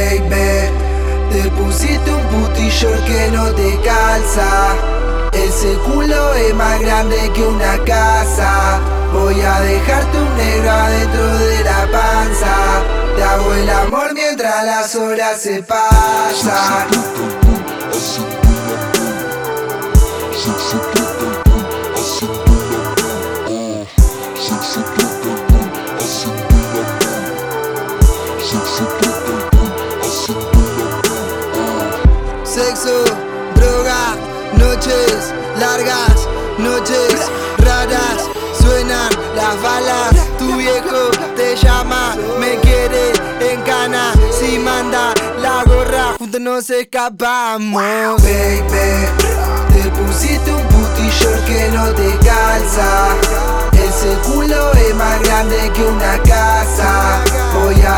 baby. Te pusiste un booty-short que no te calza. Ese culo es más grande que una casa. Voy a dejarte un negro adentro de la panza. Te hago el amor mientras las horas se pasan. Sexo, droga, noches largas, noches raras. Suenan las balas, tu viejo te llama, me quiere en cana. Si manda la gorra, juntos nos escapamos. Baby, te pusiste un booty-short que no te calza. Ese culo es más grande que una casa. Voy a